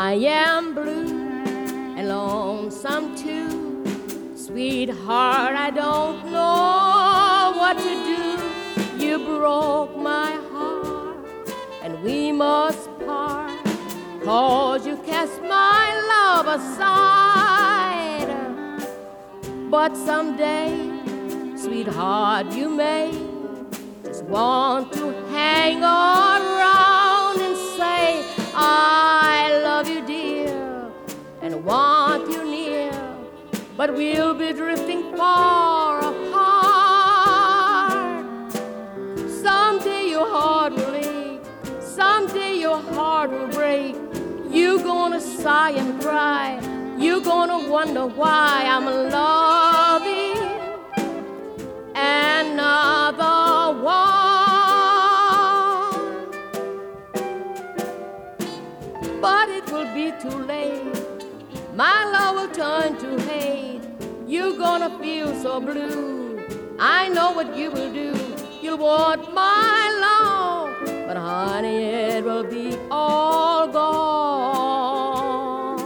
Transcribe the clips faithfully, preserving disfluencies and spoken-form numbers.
I am blue and lonesome too. Sweetheart, I don't know what to do. You broke my heart and we must part, 'cause you cast my love aside. But someday, sweetheart, you may just want to hang around and say, I love you, dear, and want you near, but we'll be drifting far apart. Someday your heart will ache, someday your heart will break. You're gonna sigh and cry, you're gonna wonder why I'm loving another one. But it will be too late, my love will turn to hate. You're gonna feel so blue, I know what you will do. You'll want my love, but honey, it will be all gone.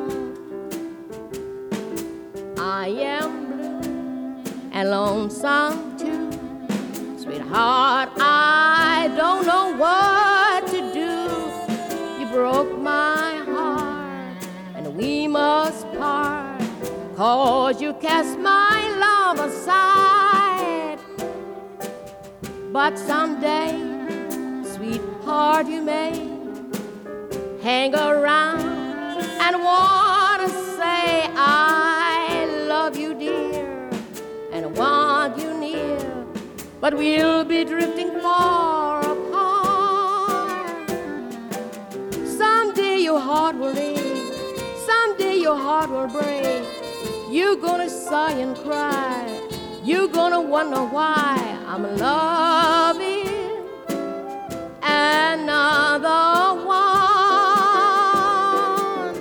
I am blue and lonesome too. Sweetheart, I don't know what to do. You broke my heart and we must part, 'cause you cast my love aside. But someday, sweetheart, you may hang around and wanna say, I love you, dear, and want you near, but we'll be drifting far apart. Someday your heart will ache, someday your heart will break. You're gonna sigh and cry, you're gonna wonder why I'm loving another one.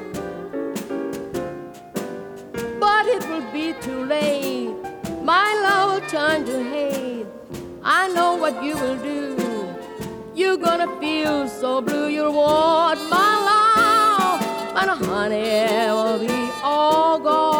But it will be too late, my love will turn to hate. I know what you will do, you're gonna feel so blue. You'll want my love, but honey, it will be all gone.